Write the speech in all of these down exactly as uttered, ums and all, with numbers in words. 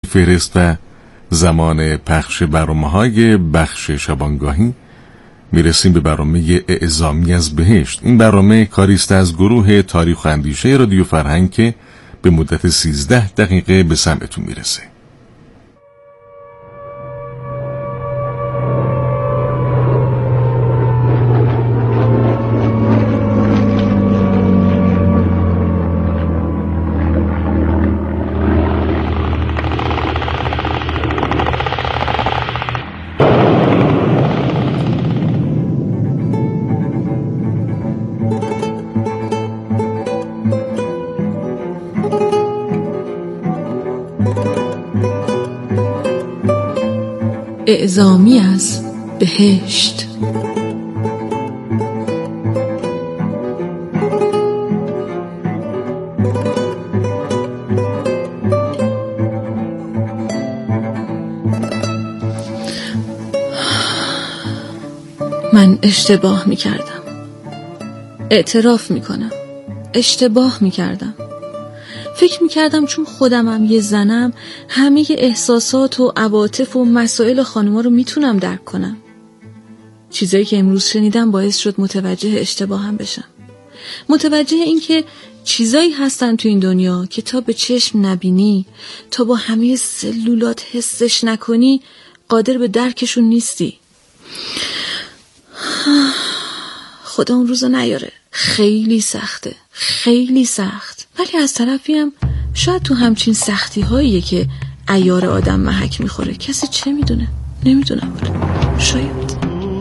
فهرست و زمان پخش برنامه‌های بخش شبانگاهی میرسیم به برنامه اعزامی از بهشت. این برنامه کاریست از گروه تاریخ و اندیشه رادیو فرهنگ که به مدت سیزده دقیقه به سمعتون میرسه. اعزامی از بهشت. من اشتباه می کردم. اعتراف می کنم اشتباه می کردم. فکر میکردم چون خودمم یه زنم همه احساسات و عواطف و مسائل خانوما رو میتونم درک کنم. چیزایی که امروز شنیدم باعث شد متوجه اشتباهم بشم. متوجه این که چیزایی هستن تو این دنیا که تا به چشم نبینی، تا با همه سلولات حسش نکنی، قادر به درکشون نیستی. خدا اون روزو نیاره. خیلی سخته، خیلی سخت. ولی از طرفی هم شاید تو همچین سختی هاییه که عیار آدم محک میخوره. کسی چه میدونه؟ نمیدونم. شاید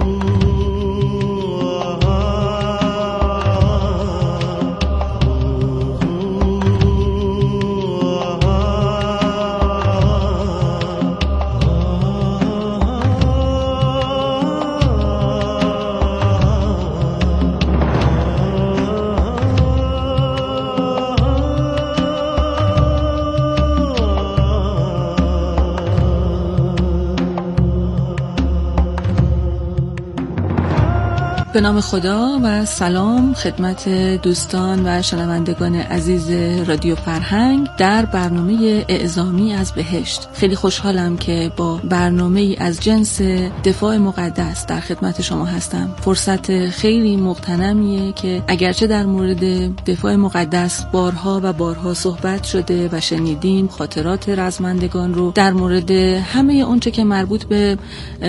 به نام خدا و سلام خدمت دوستان و شنوندگان عزیز رادیو فرهنگ در برنامه اعزامی از بهشت. خیلی خوشحالم که با برنامه از جنس دفاع مقدس در خدمت شما هستم. فرصت خیلی مغتنمیه که اگرچه در مورد دفاع مقدس بارها و بارها صحبت شده و شنیدیم خاطرات رزمندگان رو در مورد همه اونچه که مربوط به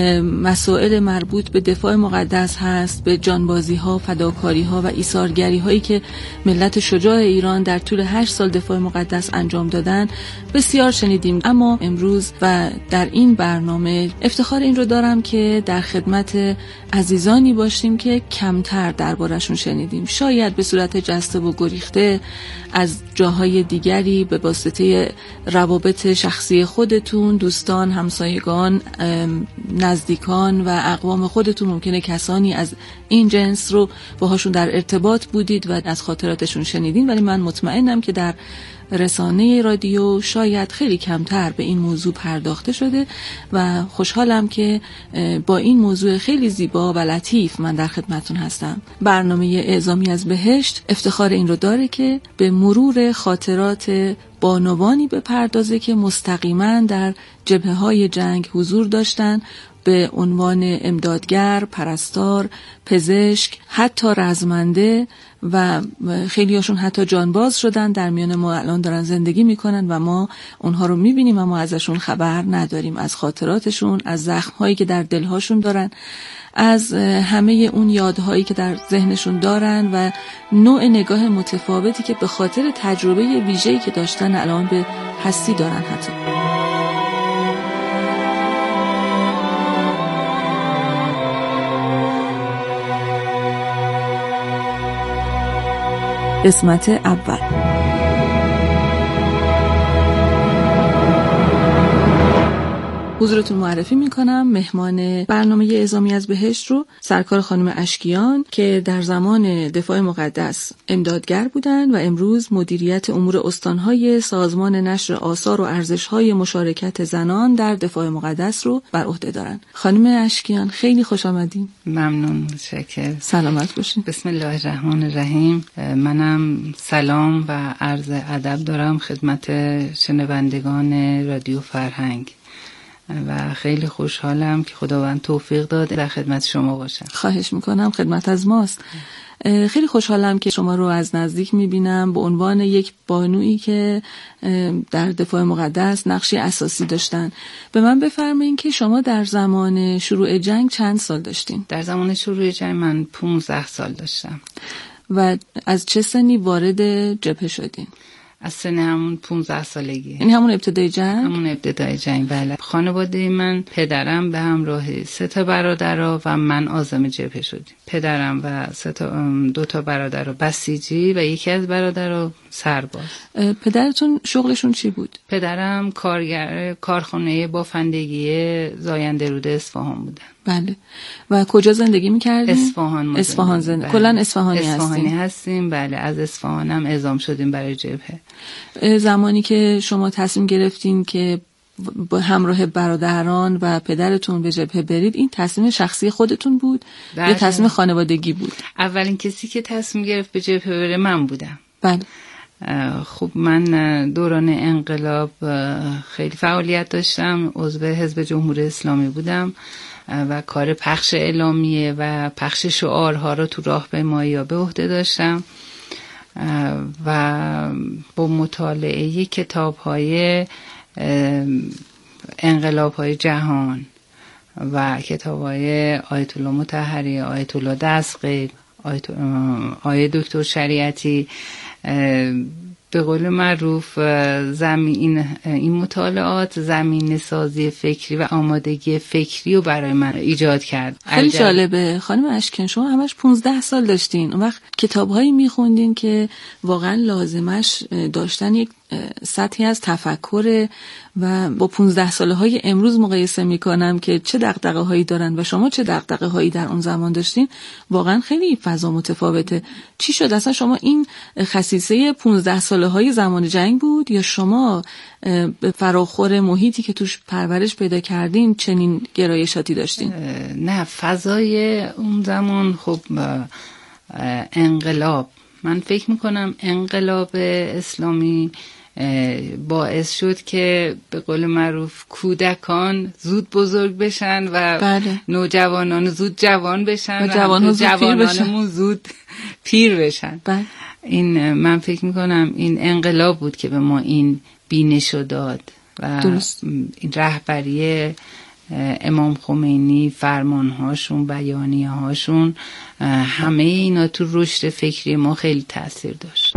مسائل مربوط به دفاع مقدس هست، به جانبازی ها، فداکاری ها و ایثارگری هایی که ملت شجاع ایران در طول هشت سال دفاع مقدس انجام دادن بسیار شنیدیم. اما امروز و در این برنامه افتخار این رو دارم که در خدمت عزیزانی باشیم که کمتر دربارشون شنیدیم. شاید به صورت جسته و گریخته از جاهای دیگری به واسطه روابط شخصی خودتون، دوستان، همسایگان، نزدیکان و اقوام خودتون ممکنه کسانی از این جنس رو باهاشون در ارتباط بودید و از خاطراتشون شنیدین، ولی من مطمئنم که در رسانه رادیو شاید خیلی کمتر به این موضوع پرداخته شده و خوشحالم که با این موضوع خیلی زیبا و لطیف من در خدمتون هستم. برنامه اعزامی از بهشت افتخار این رو داره که به مرور خاطرات بانوانی بپردازه که مستقیما در جبهه‌های جنگ حضور داشتن، به عنوان امدادگر، پرستار، پزشک، حتی رزمنده و خیلی هاشون حتی جانباز شدن، در میان ما الان دارن زندگی میکنن و ما اونها رو میبینیم و ما ازشون خبر نداریم، از خاطراتشون، از زخمهایی که در دلهاشون دارن، از همه اون یادهایی که در ذهنشون دارن و نوع نگاه متفاوتی که به خاطر تجربه ویژه‌ای که داشتن الان به هستی دارن. حتی قسمت اول. حضورتون معرفی میکنم مهمان برنامه اعزامی از بهشت رو، سرکار خانم اشکیان که در زمان دفاع مقدس امدادگر بودند و امروز مدیریت امور استانهای سازمان نشر آثار و ارزش‌های مشارکت زنان در دفاع مقدس رو بر عهده دارن. خانم اشکیان خیلی خوش آمدین. ممنون، متشکرم. سلامت باشین. بسم الله الرحمن الرحیم. منم سلام و عرض ادب دارم خدمت شنوندگان رادیو فرهنگ و خیلی خوشحالم که خداوند توفیق داد در خدمت شما باشم. خواهش میکنم، خدمت از ماست. خیلی خوشحالم که شما رو از نزدیک میبینم به عنوان یک بانویی که در دفاع مقدس نقشی اساسی داشتن. به من بفرمایین که شما در زمان شروع جنگ چند سال داشتین؟ در زمان شروع جنگ من پونزده سال داشتم. و از چه سنی وارد جبهه شدین؟ از سن همون پونزده سالگی. این همون ابتدای جنگ؟ همون ابتدای جنگ، بله. خانواده من، پدرم به همراه سه تا برادر و من عازم جبهه شدیم. پدرم و سه تا دو تا برادر بسیجی و یکی از برادر سرباز. پدرتون شغلشون چی بود؟ پدرم کارگر کارخانه بافندگی زاینده رود اصفهان بودن. بله. و کجا زندگی می‌کردین؟ اصفهان. اصفهان زندگی. بله. کلاً اصفهانی هستیم. اصفهانی هستیم، بله. از اصفهان هم اعزام شدیم برای جبهه. زمانی که شما تصمیم گرفتین که با همراه برادران و پدرتون به جبهه برید، این تصمیم شخصی خودتون بود یا تصمیم خانوادگی بود؟ اولین کسی که تصمیم گرفت به جبهه بره من بودم. بله. خب من دوران انقلاب خیلی فعالیت داشتم، عضو حزب جمهوری اسلامی بودم و کار پخش اعلامیه و پخش شعارها رو تو راهپیمایی به عهده داشتم و با مطالعه کتاب‌های انقلاب‌های جهان و کتاب‌های آیت الله مطهری، آیت الله دستغیب، آیت دکتر شریعتی، به قول معروف زمین این, این مطالعات زمین سازی فکری و آمادگی فکری رو برای من ایجاد کرد. خیلی جالبه خانم اشکیان، شما همش پونزده سال داشتین، اون وقت کتاب‌هایی می‌خوندین که واقعا لازمش داشتن یک سطحی از تفکر و با پونزده ساله های امروز مقایسه میکنم که چه دغدغه هایی دارن و شما چه دغدغه هایی در اون زمان داشتین، واقعا خیلی فضا متفاوته. چی شد اصلا شما این خصیصه پونزده ساله های زمان جنگ بود یا شما به فراخور محیطی که توش پرورش پیدا کردین چنین گرایشاتی داشتین؟ نه، فضای اون زمان خب انقلاب، من فکر میکنم انقلاب اسلامی باعث شد که به قول معروف کودکان زود بزرگ بشن و بله. نوجوانان زود جوان بشن و جوانان زود پیر بشن. زود پیر بشن. بله. این من فکر میکنم این انقلاب بود که به ما این بینشو داد و درست. این رهبری امام خمینی، فرمانهاشون، بیانیه هاشون، همه اینا تو رشد فکری ما خیلی تأثیر داشت.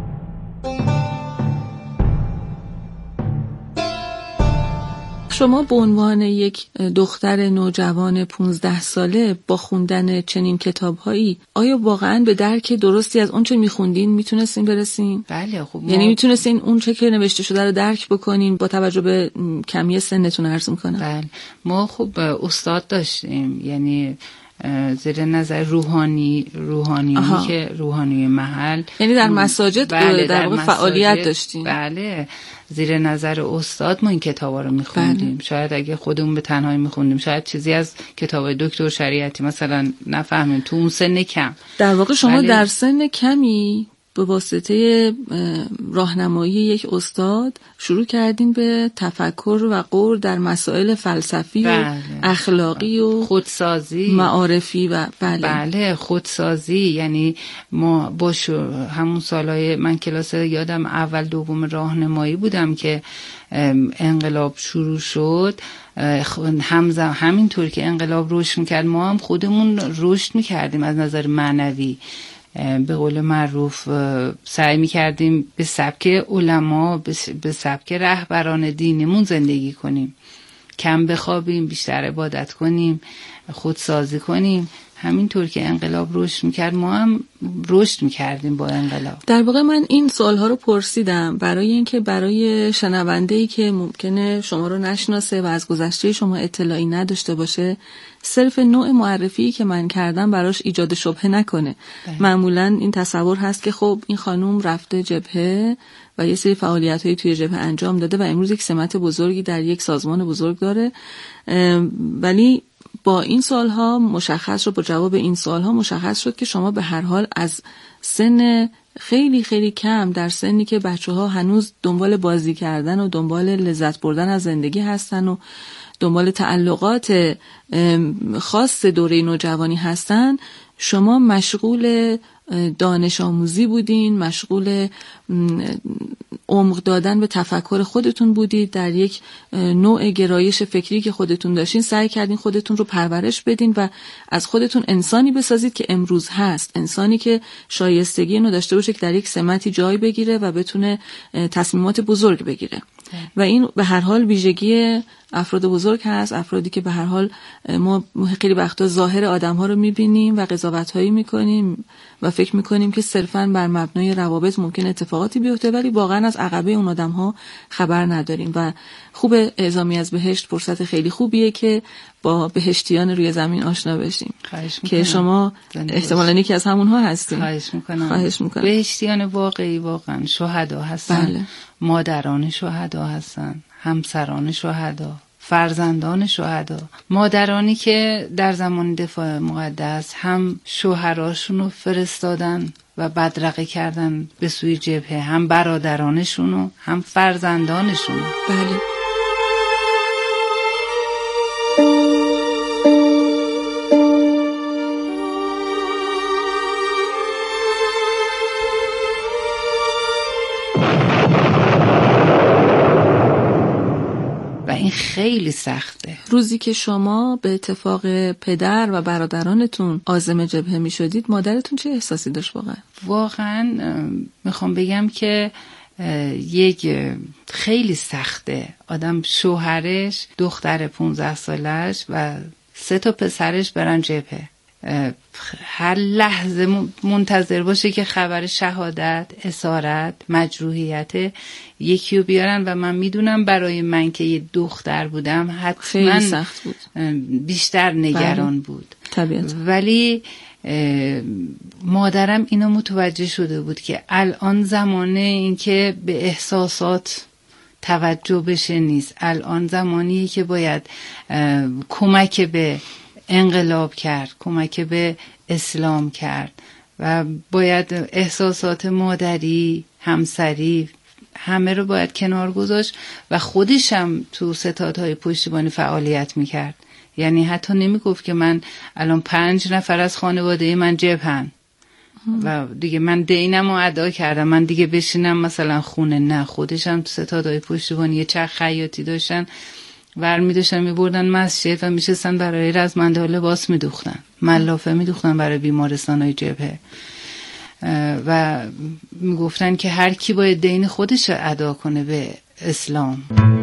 شما به عنوان یک دختر نوجوان پونزده ساله با خوندن چنین کتاب‌هایی آیا واقعاً به درک درستی از اون چه می‌خوندین میتونستین برسین؟ بله. خب ما... یعنی میتونستین اون چه که نوشته شده رو درک بکنین با توجه به کمی سنتون عرض می‌کنم؟ بله. ما خب استاد داشتیم، یعنی زیر نظر روحانی روحانیونی که روحانی محل، یعنی در مساجد بله در واقع فعالیت داشتیم. بله، زیر نظر استاد ما این کتابا رو می‌خوندیم. بله. شاید اگه خودمون به تنهایی می‌خوندیم شاید چیزی از کتابای دکتر شریعتی مثلا نفهمیم تو اون سن کم. در واقع شما بله. در سن کمی به واسطه راهنمایی یک استاد شروع کردین به تفکر و غور در مسائل فلسفی بله. و اخلاقی و خودسازی معارفی و بله بله خودسازی. یعنی ما با همون سالهای من کلاس یادم اول دوم راهنمایی بودم که انقلاب شروع شد، همزمان همینطور که انقلاب رشد میکرد ما هم خودمون رشد میکردیم از نظر معنوی. به قول معروف سعی می‌کردیم به سبک علما، به سبک رهبران دینمون زندگی کنیم. کم بخوابیم، بیشتر عبادت کنیم، خودسازی کنیم. همینطور که انقلاب رشد میکرد ما هم رشد میکردیم با انقلاب. در واقع من این سوالها رو پرسیدم برای اینکه برای شنونده‌ای که ممکنه شما رو نشناسه و از گذشته شما اطلاعی نداشته باشه، صرف نوع معرفی که من کردم براش ایجاد شبهه نکنه. بله. معمولاً این تصور هست که خب این خانم رفته جبهه و یه سری فعالیت‌هایی توی جبهه انجام داده و امروز یک سمت بزرگی در یک سازمان بزرگ داره، ولی با این سوالها مشخص شد، با جواب این سوالها مشخص شد که شما به هر حال از سن خیلی خیلی کم، در سنی که بچه‌ها هنوز دنبال بازی کردن و دنبال لذت بردن از زندگی هستن و دنبال تعلقات خاص دوره نوجوانی هستن، شما مشغول دانش آموزی بودین، مشغول عمق دادن به تفکر خودتون بودید، در یک نوع گرایش فکری که خودتون داشتین سعی کردین خودتون رو پرورش بدین و از خودتون انسانی بسازید که امروز هست، انسانی که شایستگی اینو داشته باشه که در یک سمتی جای بگیره و بتونه تصمیمات بزرگ بگیره. و این به هر حال ویژگی افراد بزرگ هست، افرادی که به هر حال ما خیلی وقتا ظاهر آدم‌ها رو می‌بینیم و قضاوت‌هایی می‌کنیم و فکر می‌کنیم که صرفاً بر مبنای روابط ممکن اتفاقاتی بیفته، ولی واقعاً از عقبه اون آدم‌ها خبر نداریم. و خوب اعزامی از بهشت فرصت خیلی خوبیه که با بهشتیان روی زمین آشنا بشیم که شما احتمالاً یکی از همونها هستین. خواهش می‌کنم. خواهش می‌کنم. بهشتیان واقعی واقعاً شهدا هستن. بله. مادران شهدا هستن، همسران شهدا، فرزندان شهدا، مادرانی که در زمان دفاع مقدس هم شوهراشون رو فرستادن و بدرقه کردن به سوی جبهه، هم برادرانشون و هم فرزندانشون. بله. خیلی سخته. روزی که شما به اتفاق پدر و برادرانتون عازم جبهه می شدید، مادرتون چه احساسی داشت واقعا؟ واقعا میخوام بگم که یک خیلی سخته. آدم شوهرش، دختر پونزده سالش و سه تا پسرش برن جبهه، هر لحظه منتظر باشه که خبر شهادت، اسارت، مجروحیت یکی رو بیارن. و من میدونم برای من که یه دختر بودم حتما سخت بود، بیشتر نگران بود طبیعت. ولی مادرم اینو متوجه شده بود که الان زمانه این که به احساسات توجه بشه نیست، الان زمانیه که باید کمک به انقلاب کرد، کمک به اسلام کرد و باید احساسات مادری، همسری همه رو باید کنار گذاشت و خودش هم تو ستادهای پشتیبانی فعالیت میکرد. یعنی حتی نمیگفت که من الان پنج نفر از خانواده من جبهن و دیگه من دینم رو ادا کردم، من دیگه بشینم مثلا خونه. نه، خودش هم تو ستادهای پشتیبانی یه چرخ خیاطی داشتن، ور می داشتن می بردن مسجد و می شستن برای رزمنده ها لباس می دوختن، ملافه می دوختن برای بیمارستان های جبهه و می گفتن که هر کی باید دین خودش رو ادا کنه به اسلام.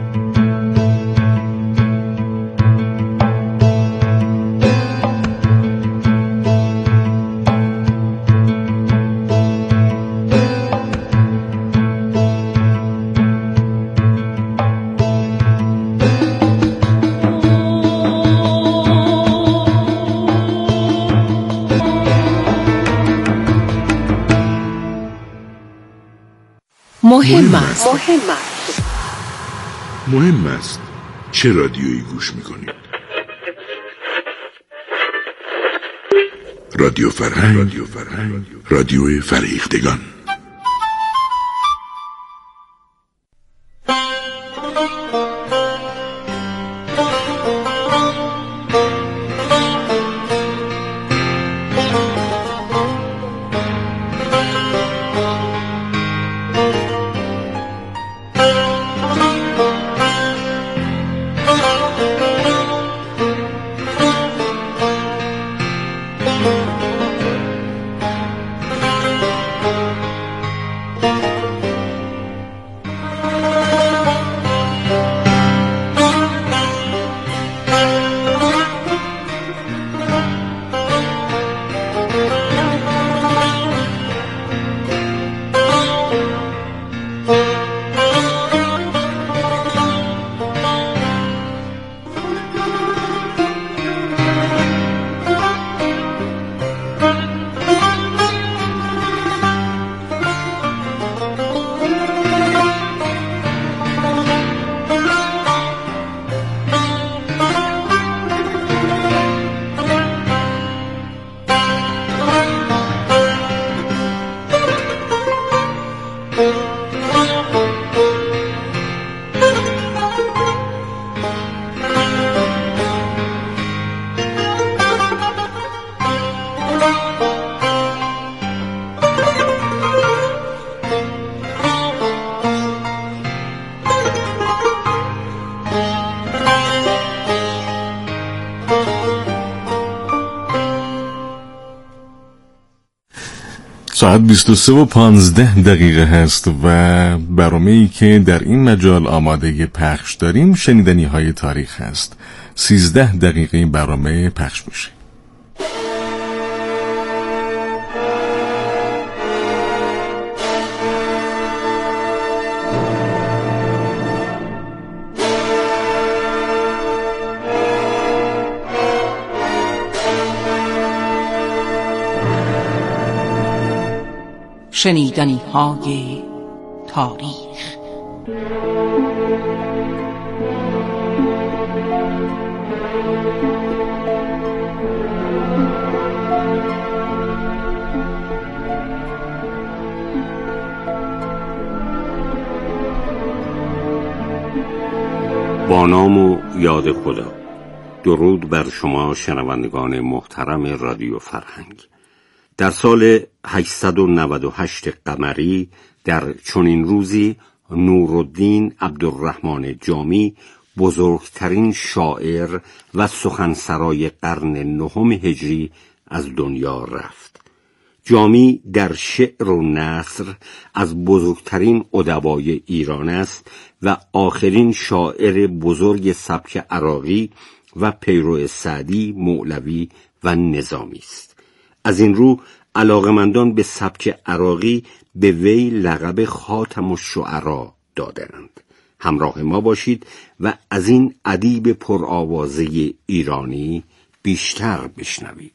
مهم است. مهم است. مهم است چه رادیویی گوش میکنید؟ رادیو فرهنگ، رادیو فرهنگ، رادیوی فرهیختگان. ساعت بیست و سه و پانزده دقیقه هست و برنامه‌ای که در این مجال آماده پخش داریم شنیدنی های تاریخ هست. سیزده دقیقه این برنامه پخش میشه. شنیدنی های تاریخ. با نام و یاد خدا. درود بر شما شنوندگان محترم رادیو فرهنگ. در سال هشتصد و نود و هشت قمری در چنین روزی نورالدین عبدالرحمن جامی، بزرگترین شاعر و سخنسرای قرن نهم هجری، از دنیا رفت. جامی در شعر و نثر از بزرگترین ادبای ایران است و آخرین شاعر بزرگ سبک عراقی و پیرو سعدی، مولوی و نظامی است. از این رو علاقمندان به سبک عراقی به وی لقب خاتم الشعرا دادند. همراه ما باشید و از این ادیب پرآوازه ایرانی بیشتر بشنوید.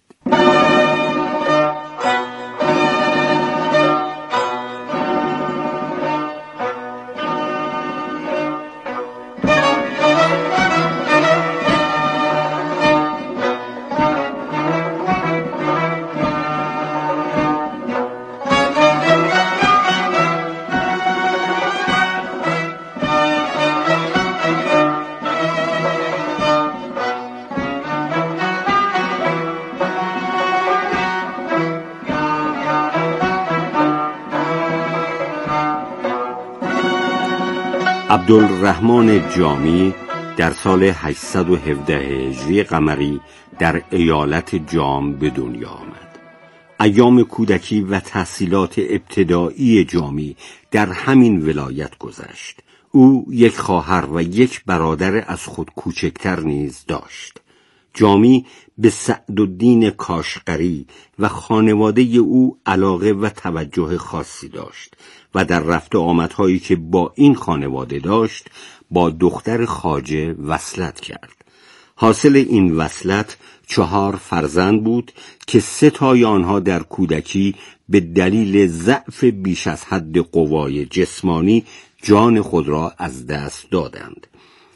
عبدالرحمن جامی در سال هشتصد و هفده هجری قمری در ایالت جام به دنیا آمد. ایام کودکی و تحصیلات ابتدایی جامی در همین ولایت گذشت. او یک خواهر و یک برادر از خود کوچکتر نیز داشت. جامی به سعدالدین کاشقری و خانواده او علاقه و توجه خاصی داشت و در رفت و آمدهایی که با این خانواده داشت با دختر خواجه وصلت کرد. حاصل این وصلت چهار فرزند بود که سه تای آنها در کودکی به دلیل ضعف بیش از حد قوای جسمانی جان خود را از دست دادند.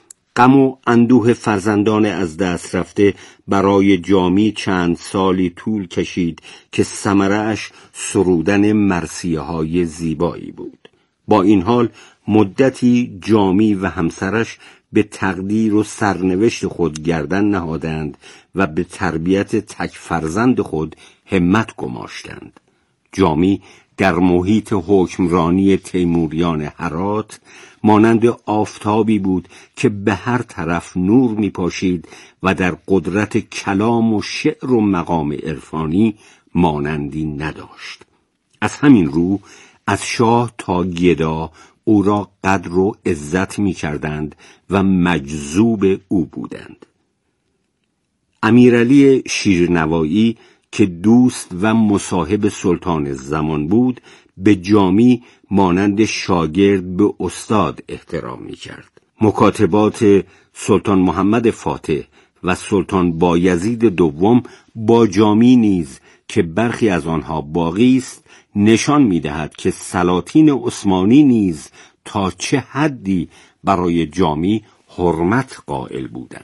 غم و اندوه فرزندان از دست رفته برای جامی چند سالی طول کشید که ثمره‌اش سرودن مرثیه های زیبایی بود. با این حال مدتی جامی و همسرش به تقدیر و سرنوشت خود گردن نهادند و به تربیت تک فرزند خود همت گماشتند. جامی در محیط حکمرانی تیموریان هرات مانند آفتابی بود که به هر طرف نور می پاشید و در قدرت کلام و شعر و مقام عرفانی مانندی نداشت. از همین رو از شاه تا گدا او را قدر و عزت می کردند و مجذوب او بودند. امیرعلی شیرنوایی که دوست و مصاحب سلطان زمان بود، به جامی مانند شاگرد به استاد احترام می کرد. مکاتبات سلطان محمد فاتح و سلطان بایزید دوم با جامی نیز که برخی از آنها باقی است نشان می دهد که سلاطین عثمانی نیز تا چه حدی برای جامی حرمت قائل بودند.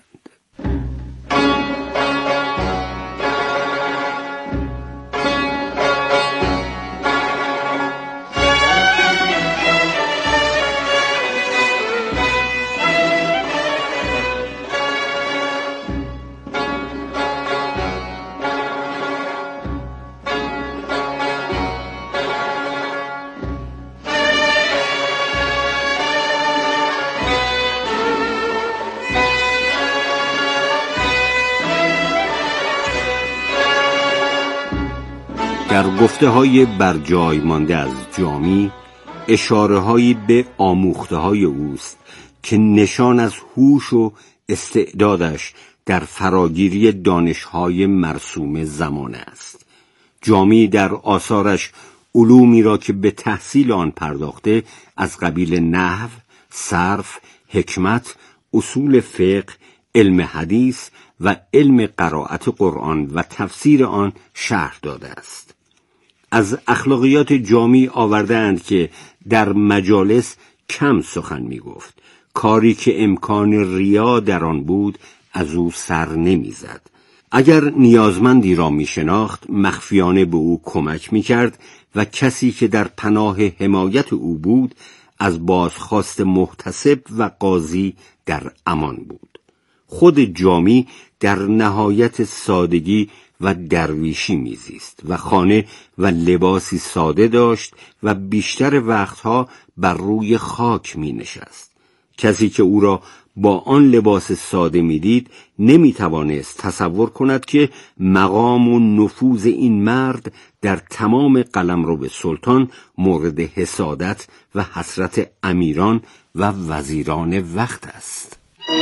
در گفته های برجای مانده از جامی اشاره هایی به آموخته های اوست که نشان از هوش و استعدادش در فراگیری دانش‌های مرسوم زمانه است. جامی در آثارش علومی را که به تحصیل آن پرداخته از قبیل نحو، صرف، حکمت، اصول فقه، علم حدیث و علم قرائت قرآن و تفسیر آن شرح داده است. از اخلاقیات جامی آوردند که در مجالس کم سخن می گفت، کاری که امکان ریا در آن بود از او سر نمی زد. اگر نیازمندی را می شناخت مخفیانه به او کمک می کرد و کسی که در پناه حمایت او بود از بازخواست محتسب و قاضی در امان بود. خود جامی در نهایت سادگی و درویشی میزیست و خانه و لباسی ساده داشت و بیشتر وقتها بر روی خاک می نشست. کسی که او را با آن لباس ساده میدید نمی توانست تصور کند که مقام و نفوذ این مرد در تمام قلمرو سلطان مورد حسادت و حسرت امیران و وزیران وقت است.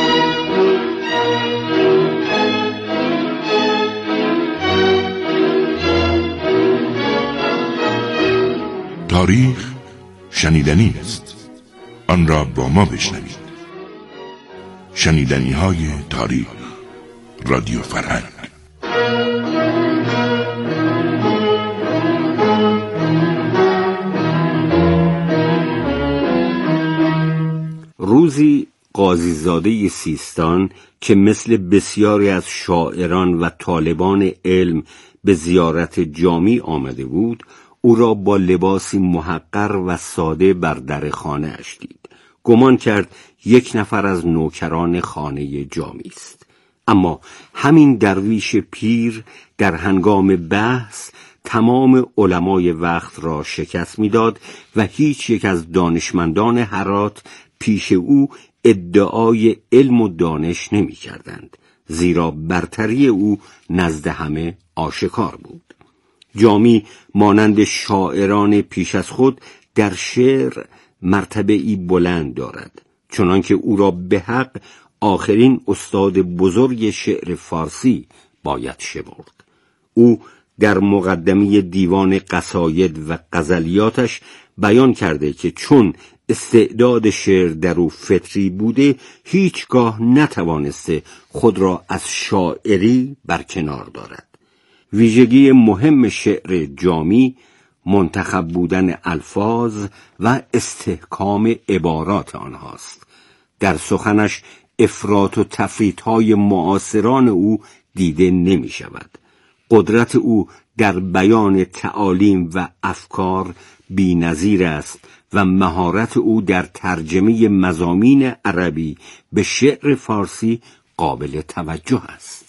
تاریخ شنیدنی است، آن را با ما بشنوید. شنیدنی های تاریخ، رادیو فرهنگ. روزی قاضیزاده سیستان که مثل بسیاری از شاعران و طالبان علم به زیارت جامی آمده بود، او را با لباسی محقر و ساده بر در خانه اش دید. گمان کرد یک نفر از نوکران خانه جامی است. اما همین درویش پیر در هنگام بحث تمام علمای وقت را شکست میداد و هیچ یک از دانشمندان هرات پیش او ادعای علم و دانش نمی کردند، زیرا برتری او نزد همه آشکار بود. جامی مانند شاعران پیش از خود در شعر مرتبه‌ای بلند دارد، چنانکه او را به حق آخرین استاد بزرگ شعر فارسی باید شمرد. او در مقدمه دیوان قصاید و غزلیاتش بیان کرده که چون استعداد شعر در او فطری بوده، هیچگاه نتوانسته خود را از شاعری برکنار دارد. ویژگی مهم شعر جامی منتخب بودن الفاظ و استحکام عبارات آنهاست. در سخنش افراط و تفریط‌های معاصران او دیده نمی شود. قدرت او در بیان تعالیم و افکار بی‌نظیر است و مهارت او در ترجمه مضامین عربی به شعر فارسی قابل توجه است.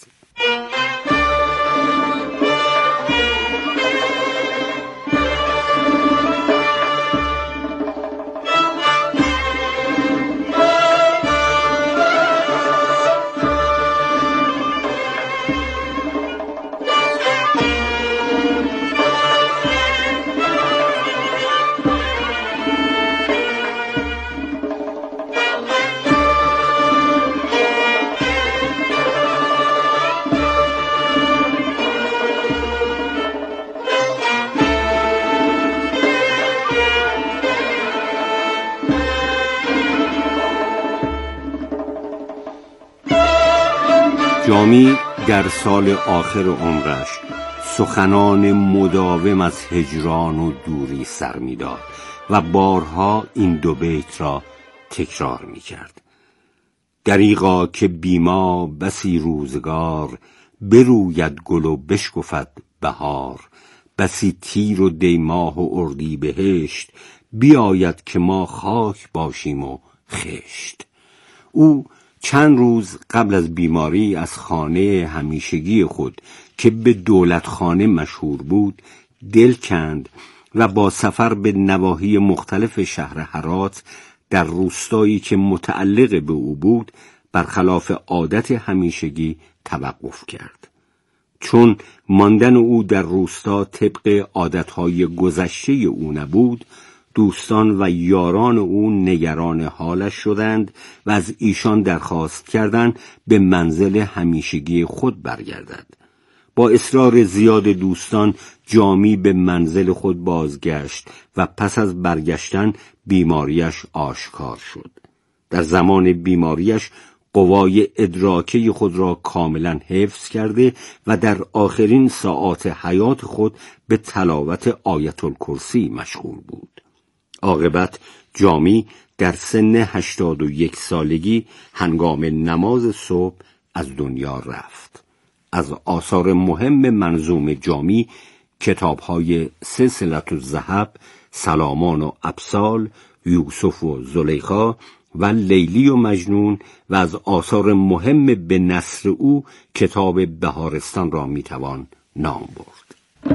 جامی در سال آخر عمرش سخنان مداوم از هجران و دوری سر می‌داد و بارها این دو بیت را تکرار می‌کرد. دریغا که بیما بسی روزگار، بروید گل و بشکفد بهار. بسی تیر و دیماه و اردی بهشت، بیاید که ما خاک باشیم و خشت. او چند روز قبل از بیماری از خانه همیشگی خود که به دولتخانه مشهور بود دل کند و با سفر به نواحی مختلف شهر هرات در روستایی که متعلق به او بود برخلاف عادت همیشگی توقف کرد. چون ماندن او در روستا طبق عادتهای گذشته او نبود، دوستان و یاران او نگران حالش شدند و از ایشان درخواست کردند به منزل همیشگی خود برگردد. با اصرار زیاد دوستان جامی به منزل خود بازگشت و پس از برگشتن بیماریش آشکار شد. در زمان بیماریش قوای ادراکی خود را کاملا حفظ کرده و در آخرین ساعات حیات خود به تلاوت آیت الکرسی مشغول بود. عاقبت جامی در سن هشتاد و یک سالگی هنگام نماز صبح از دنیا رفت. از آثار مهم منظوم جامی کتاب‌های سلسله الذهب، سلامان و ابسال، یوسف و زلیخا و لیلی و مجنون و از آثار مهم به نثر او کتاب بهارستان را میتوان نام برد.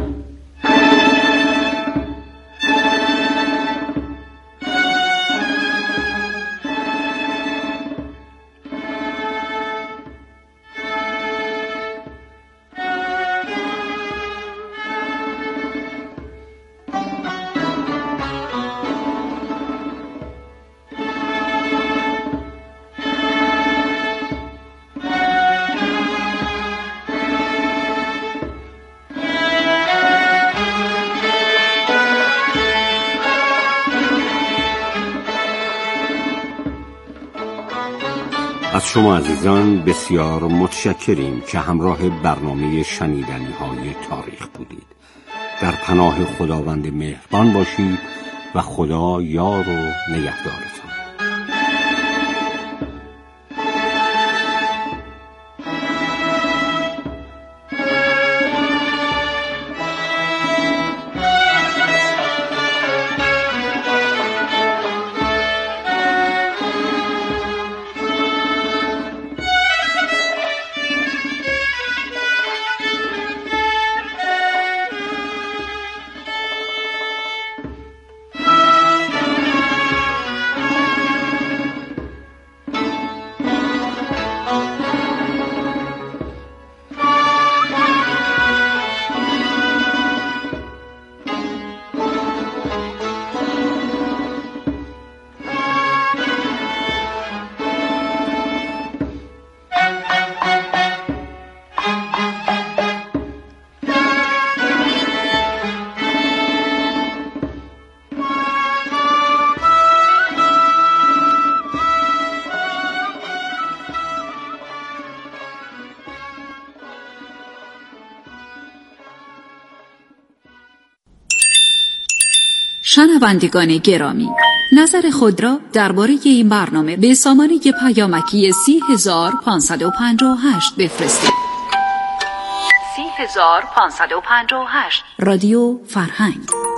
از شما عزیزان بسیار متشکریم که همراه برنامه شنیدنی های تاریخ بودید. در پناه خداوند مهربان باشید و خدا یار و نگهدارتان. شنوندگان گرامی، نظر خود را درباره این برنامه به سامانه پیامکی سی هزار پانصد و پنجاه و هشت بفرستید. سی هزار پانصد و پنجاه و هشت رادیو فرهنگ.